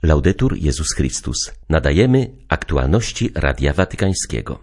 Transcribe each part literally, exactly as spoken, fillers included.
Laudetur Jezus Chrystus. Nadajemy aktualności Radia Watykańskiego.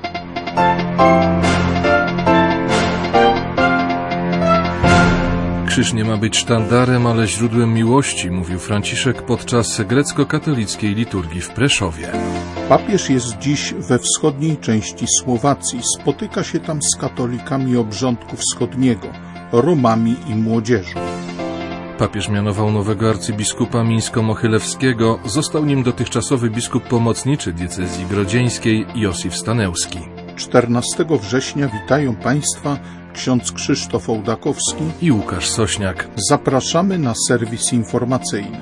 Krzyż nie ma być sztandarem, ale źródłem miłości, mówił Franciszek podczas grecko-katolickiej liturgii w Preszowie. Papież jest dziś we wschodniej części Słowacji. Spotyka się tam z katolikami obrządku wschodniego, Romami i młodzieżą. Papież mianował nowego arcybiskupa mińsko-mochylewskiego, został nim dotychczasowy biskup pomocniczy diecezji grodzieńskiej Josif Staneuski. czternastego września witają Państwa ksiądz Krzysztof Ołdakowski i Łukasz Sośniak. Zapraszamy na serwis informacyjny.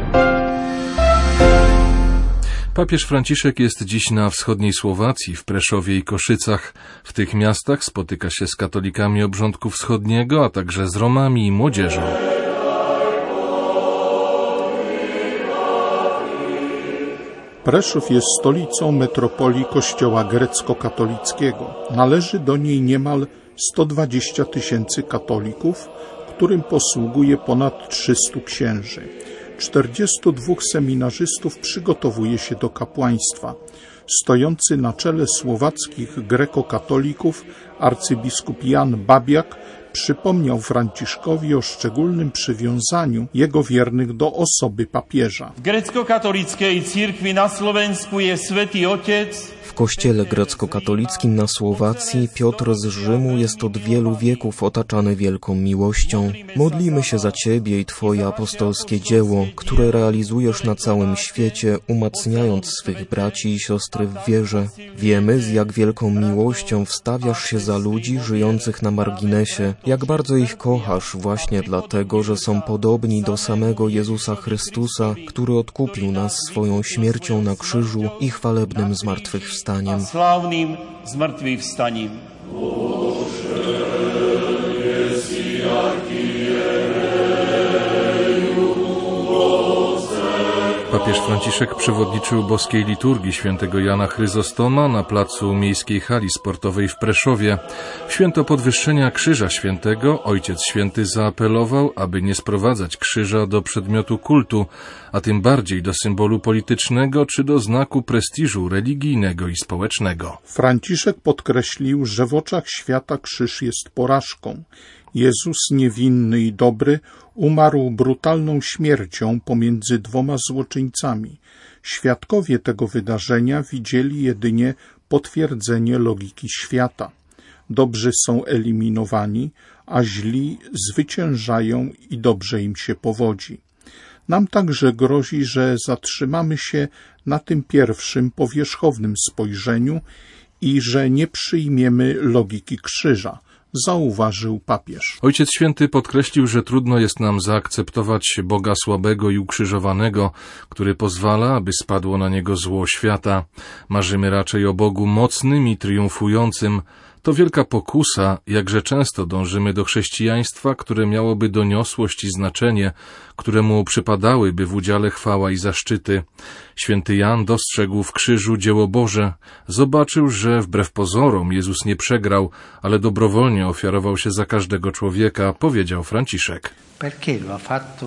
Papież Franciszek jest dziś na wschodniej Słowacji, w Preszowie i Koszycach. W tych miastach spotyka się z katolikami obrządku wschodniego, a także z Romami i młodzieżą. Preszów jest stolicą metropolii Kościoła grecko-katolickiego. Należy do niej niemal sto dwadzieścia tysięcy katolików, którym posługuje ponad trzystu księży. czterdziestu dwóch seminarzystów przygotowuje się do kapłaństwa. Stojący na czele słowackich grekokatolików arcybiskup Jan Babiak przypomniał Franciszkowi o szczególnym przywiązaniu jego wiernych do osoby papieża. W grecko-katolickiej cirkwi na Słowensku jest Święty Ojciec. W kościele grecko-katolickim na Słowacji Piotr z Rzymu jest od wielu wieków otaczany wielką miłością. Modlimy się za Ciebie i Twoje apostolskie dzieło, które realizujesz na całym świecie, umacniając swych braci i siostry w wierze. Wiemy, z jak wielką miłością wstawiasz się za ludzi żyjących na marginesie, jak bardzo ich kochasz właśnie dlatego, że są podobni do samego Jezusa Chrystusa, który odkupił nas swoją śmiercią na krzyżu i chwalebnym zmartwychwstaniem. Sławnym zmartwychwstaniem. Papież Franciszek przewodniczył boskiej liturgii świętego Jana Chryzostoma na placu Miejskiej Hali Sportowej w Preszowie. W święto podwyższenia Krzyża Świętego Ojciec Święty zaapelował, aby nie sprowadzać krzyża do przedmiotu kultu, a tym bardziej do symbolu politycznego czy do znaku prestiżu religijnego i społecznego. Franciszek podkreślił, że w oczach świata krzyż jest porażką. Jezus niewinny i dobry umarł brutalną śmiercią pomiędzy dwoma złoczyńcami. Świadkowie tego wydarzenia widzieli jedynie potwierdzenie logiki świata. Dobrzy są eliminowani, a źli zwyciężają i dobrze im się powodzi. Nam także grozi, że zatrzymamy się na tym pierwszym powierzchownym spojrzeniu i że nie przyjmiemy logiki krzyża, zauważył papież. Ojciec Święty podkreślił, że trudno jest nam zaakceptować Boga słabego i ukrzyżowanego, który pozwala, aby spadło na niego zło świata. Marzymy raczej o Bogu mocnym i triumfującym. To wielka pokusa, jakże często dążymy do chrześcijaństwa, które miałoby doniosłość i znaczenie, któremu przypadałyby w udziale chwała i zaszczyty. Święty Jan dostrzegł w krzyżu dzieło Boże. Zobaczył, że wbrew pozorom Jezus nie przegrał, ale dobrowolnie ofiarował się za każdego człowieka, powiedział Franciszek. Perché lo ha fatto?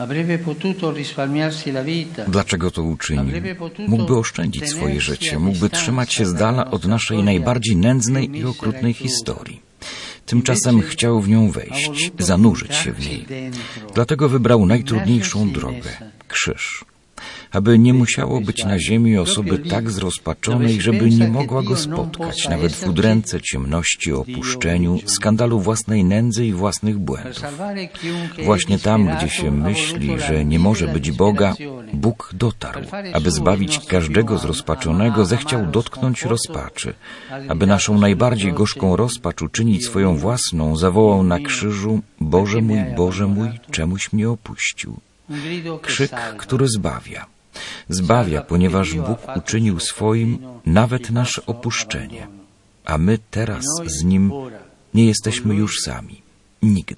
Dlaczego to uczynił? Mógłby oszczędzić swoje życie, mógłby trzymać się z dala od naszej najbardziej nędznej i okrutnej historii. Tymczasem chciał w nią wejść, zanurzyć się w niej. Dlatego wybrał najtrudniejszą drogę – krzyż. Aby nie musiało być na ziemi osoby tak zrozpaczonej, żeby nie mogła go spotkać, nawet w udręce ciemności, opuszczeniu, skandalu własnej nędzy i własnych błędów. Właśnie tam, gdzie się myśli, że nie może być Boga, Bóg dotarł. Aby zbawić każdego zrozpaczonego, zechciał dotknąć rozpaczy. Aby naszą najbardziej gorzką rozpacz uczynić swoją własną, zawołał na krzyżu: Boże mój, Boże mój, czemuś mnie opuścił. Krzyk, który zbawia. Zbawia, ponieważ Bóg uczynił swoim nawet nasze opuszczenie. A my teraz z Nim nie jesteśmy już sami. Nigdy.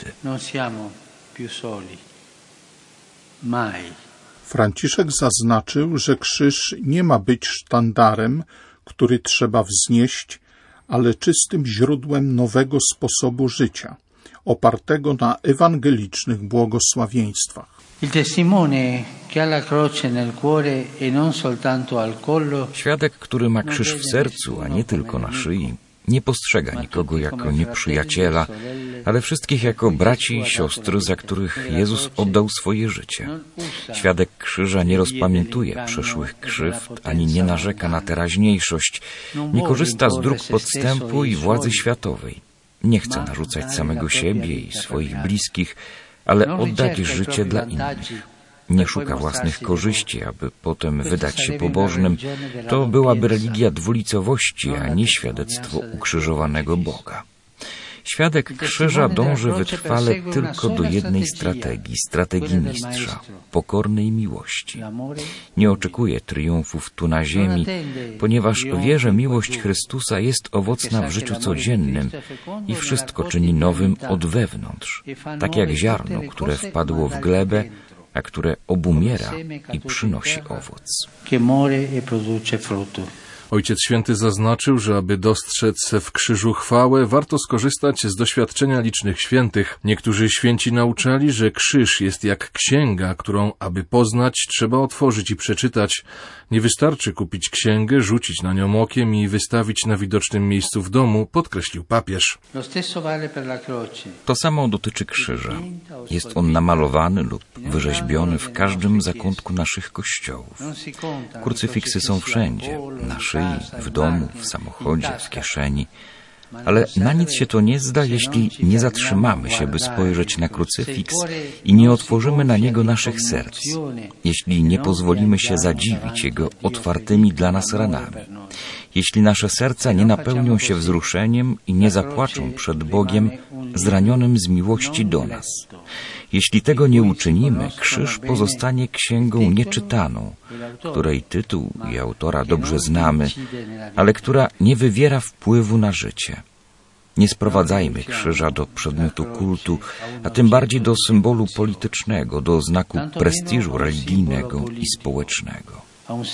Franciszek zaznaczył, że krzyż nie ma być sztandarem, który trzeba wznieść, ale czystym źródłem nowego sposobu życia, opartego na ewangelicznych błogosławieństwach. Świadek, który ma krzyż w sercu, a nie tylko na szyi, nie postrzega nikogo jako nieprzyjaciela, ale wszystkich jako braci i siostry, za których Jezus oddał swoje życie. Świadek krzyża nie rozpamiętuje przeszłych krzywd, ani nie narzeka na teraźniejszość, nie korzysta z dróg podstępu i władzy światowej. Nie chce narzucać samego siebie i swoich bliskich, ale oddać życie dla innych. Nie szuka własnych korzyści, aby potem wydać się pobożnym. To byłaby religia dwulicowości, a nie świadectwo ukrzyżowanego Boga. Świadek krzyża dąży wytrwale tylko do jednej strategii, strategii mistrza, pokornej miłości. Nie oczekuje triumfów tu na ziemi, ponieważ wie, że miłość Chrystusa jest owocna w życiu codziennym i wszystko czyni nowym od wewnątrz, tak jak ziarno, które wpadło w glebę, a które obumiera i przynosi owoc. Ojciec Święty zaznaczył, że aby dostrzec w krzyżu chwałę, warto skorzystać z doświadczenia licznych świętych. Niektórzy święci nauczali, że krzyż jest jak księga, którą, aby poznać, trzeba otworzyć i przeczytać. Nie wystarczy kupić księgę, rzucić na nią okiem i wystawić na widocznym miejscu w domu, podkreślił papież. To samo dotyczy krzyża. Jest on namalowany lub wyrzeźbiony w każdym zakątku naszych kościołów. Krucyfiksy są wszędzie, na szyi, w domu, w samochodzie, w kieszeni. Ale na nic się to nie zda, jeśli nie zatrzymamy się, by spojrzeć na krucyfiks i nie otworzymy na niego naszych serc, jeśli nie pozwolimy się zadziwić jego otwartymi dla nas ranami, jeśli nasze serca nie napełnią się wzruszeniem i nie zapłaczą przed Bogiem zranionym z miłości do nas. Jeśli tego nie uczynimy, krzyż pozostanie księgą nieczytaną, której tytuł i autora dobrze znamy, ale która nie wywiera wpływu na życie. Nie sprowadzajmy krzyża do przedmiotu kultu, a tym bardziej do symbolu politycznego, do znaku prestiżu religijnego i społecznego.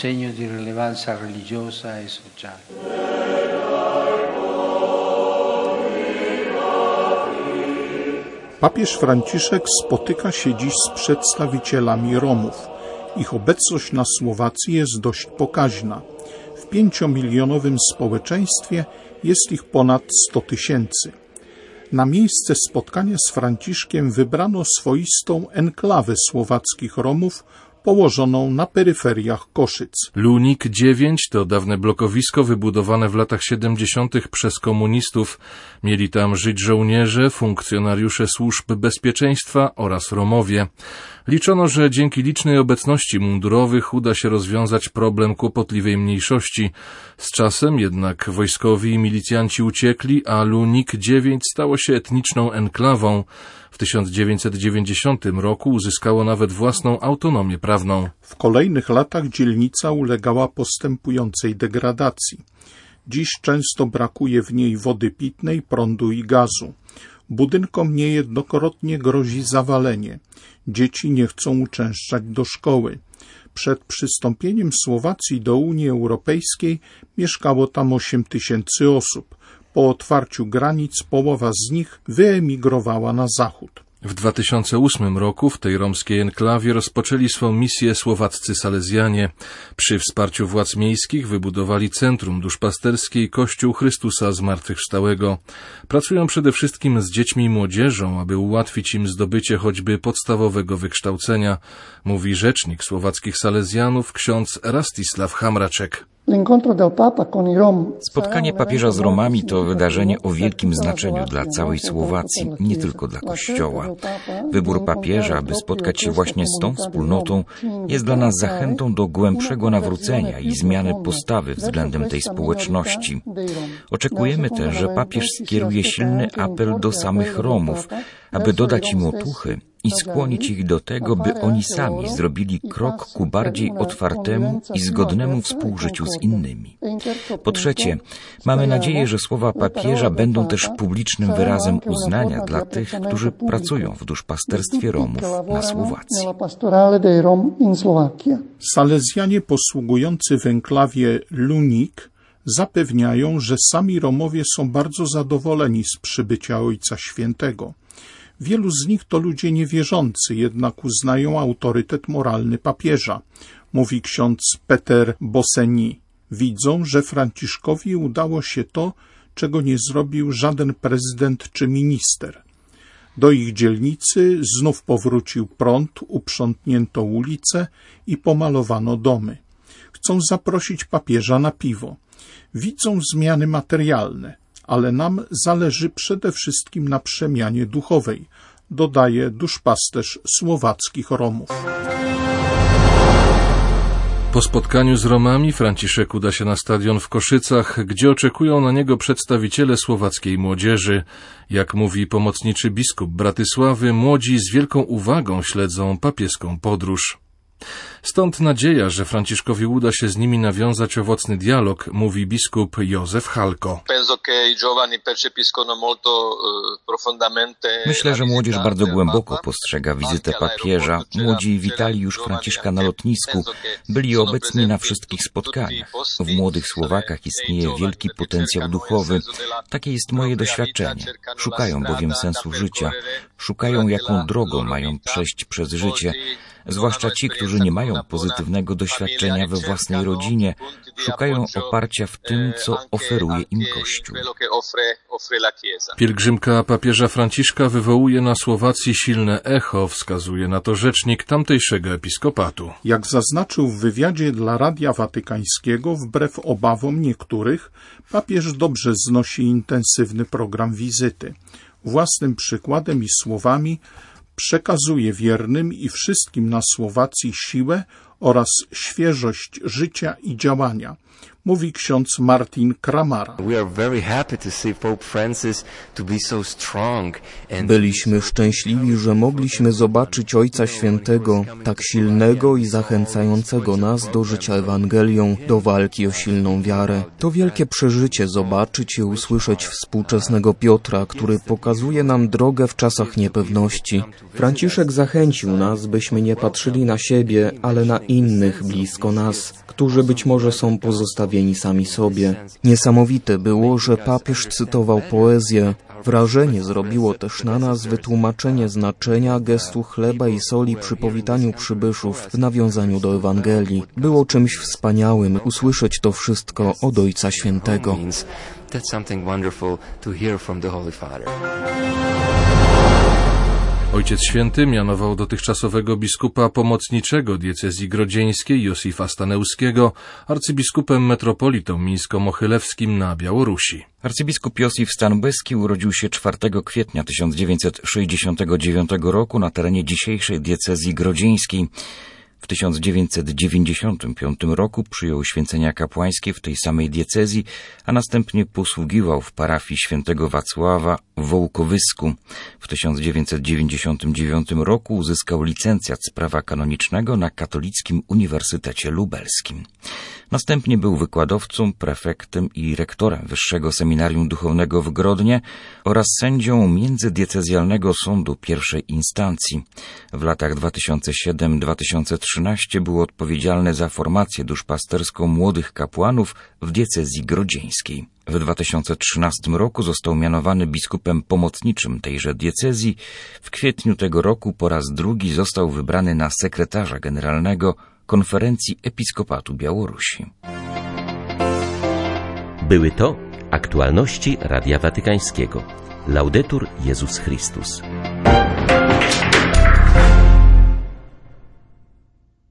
Papież Franciszek spotyka się dziś z przedstawicielami Romów. Ich obecność na Słowacji jest dość pokaźna. W pięciomilionowym społeczeństwie jest ich ponad sto tysięcy. Na miejsce spotkania z Franciszkiem wybrano swoistą enklawę słowackich Romów, położoną na peryferiach Koszyc. Lunik dziewięć to dawne blokowisko wybudowane w latach siedemdziesiątych przez komunistów. Mieli tam żyć żołnierze, funkcjonariusze służb bezpieczeństwa oraz Romowie. Liczono, że dzięki licznej obecności mundurowych uda się rozwiązać problem kłopotliwej mniejszości. Z czasem jednak wojskowi i milicjanci uciekli, a Lunik dziewięć stało się etniczną enklawą. W tysiąc dziewięćset dziewięćdziesiątym roku uzyskało nawet własną autonomię prawną. W kolejnych latach dzielnica ulegała postępującej degradacji. Dziś często brakuje w niej wody pitnej, prądu i gazu. Budynkom niejednokrotnie grozi zawalenie. Dzieci nie chcą uczęszczać do szkoły. Przed przystąpieniem Słowacji do Unii Europejskiej mieszkało tam osiem tysięcy osób. Po otwarciu granic połowa z nich wyemigrowała na zachód. W dwa tysiące ósmym roku w tej romskiej enklawie rozpoczęli swą misję słowaccy salezjanie. Przy wsparciu władz miejskich wybudowali Centrum Duszpasterskiej Kościół Chrystusa Zmartwychwstałego. Pracują przede wszystkim z dziećmi i młodzieżą, aby ułatwić im zdobycie choćby podstawowego wykształcenia, mówi rzecznik słowackich salezjanów ksiądz Rastisław Hamraczek. Spotkanie papieża z Romami to wydarzenie o wielkim znaczeniu dla całej Słowacji, nie tylko dla Kościoła. Wybór papieża, aby spotkać się właśnie z tą wspólnotą, jest dla nas zachętą do głębszego nawrócenia i zmiany postawy względem tej społeczności. Oczekujemy też, że papież skieruje silny apel do samych Romów, aby dodać im otuchy i skłonić ich do tego, by oni sami zrobili krok ku bardziej otwartemu i zgodnemu współżyciu z innymi. Po trzecie, mamy nadzieję, że słowa papieża będą też publicznym wyrazem uznania dla tych, którzy pracują w duszpasterstwie Romów na Słowacji. Salezjanie posługujący w enklawie Lunik zapewniają, że sami Romowie są bardzo zadowoleni z przybycia Ojca Świętego. Wielu z nich to ludzie niewierzący, jednak uznają autorytet moralny papieża, mówi ksiądz Peter Bosseni. Widzą, że Franciszkowi udało się to, czego nie zrobił żaden prezydent czy minister. Do ich dzielnicy znów powrócił prąd, uprzątnięto ulice i pomalowano domy. Chcą zaprosić papieża na piwo. Widzą zmiany materialne, ale nam zależy przede wszystkim na przemianie duchowej, dodaje duszpasterz słowackich Romów. Po spotkaniu z Romami Franciszek uda się na stadion w Koszycach, gdzie oczekują na niego przedstawiciele słowackiej młodzieży. Jak mówi pomocniczy biskup Bratysławy, młodzi z wielką uwagą śledzą papieską podróż. Stąd nadzieja, że Franciszkowi uda się z nimi nawiązać owocny dialog, mówi biskup Józef Halko. Myślę, że młodzież bardzo głęboko postrzega wizytę papieża. Młodzi witali już Franciszka na lotnisku, byli obecni na wszystkich spotkaniach. W młodych Słowakach istnieje wielki potencjał duchowy. Takie jest moje doświadczenie. Szukają bowiem sensu życia. Szukają, jaką drogą mają przejść przez życie. Zwłaszcza ci, którzy nie mają pozytywnego doświadczenia we własnej rodzinie, szukają oparcia w tym, co oferuje im Kościół. Pielgrzymka papieża Franciszka wywołuje na Słowacji silne echo, wskazuje na to rzecznik tamtejszego episkopatu. Jak zaznaczył w wywiadzie dla Radia Watykańskiego, wbrew obawom niektórych, papież dobrze znosi intensywny program wizyty. Własnym przykładem i słowami przekazuje wiernym i wszystkim na Słowacji siłę oraz świeżość życia i działania, mówi ksiądz Martin Kramara. Byliśmy szczęśliwi, że mogliśmy zobaczyć Ojca Świętego, tak silnego i zachęcającego nas do życia Ewangelią, do walki o silną wiarę. To wielkie przeżycie zobaczyć i usłyszeć współczesnego Piotra, który pokazuje nam drogę w czasach niepewności. Franciszek zachęcił nas, byśmy nie patrzyli na siebie, ale na innych blisko nas, którzy być może są pozostawieni sami sobie. Niesamowite było, że papież cytował poezję. Wrażenie zrobiło też na nas wytłumaczenie znaczenia gestu chleba i soli przy powitaniu przybyszów w nawiązaniu do Ewangelii. Było czymś wspaniałym usłyszeć to wszystko od Ojca Świętego. Ojciec Święty mianował dotychczasowego biskupa pomocniczego diecezji grodzieńskiej Josifa Staneuskiego arcybiskupem metropolitą mińsko-mochylewskim na Białorusi. Arcybiskup Josif Stanbysky urodził się czwartego kwietnia tysiąc dziewięćset sześćdziesiątego dziewiątego roku na terenie dzisiejszej diecezji grodzieńskiej. W tysiąc dziewięćset dziewięćdziesiątym piątym roku przyjął święcenia kapłańskie w tej samej diecezji, a następnie posługiwał w parafii świętego Wacława w Wołkowysku. W tysiąc dziewięćset dziewięćdziesiątym dziewiątym roku uzyskał licencjat z prawa kanonicznego na Katolickim Uniwersytecie Lubelskim. Następnie był wykładowcą, prefektem i rektorem Wyższego Seminarium Duchownego w Grodnie oraz sędzią Międzydiecezjalnego Sądu Pierwszej Instancji. W latach dwa tysiące siódmym do dwa tysiące trzynastego był odpowiedzialny za formację duszpasterską młodych kapłanów w diecezji grodzieńskiej. W dwa tysiące trzynastym roku został mianowany biskupem pomocniczym tejże diecezji. W kwietniu tego roku po raz drugi został wybrany na sekretarza generalnego Konferencji Episkopatu Białorusi. Były to aktualności Radia Watykańskiego. Laudetur Jezus Chrystus.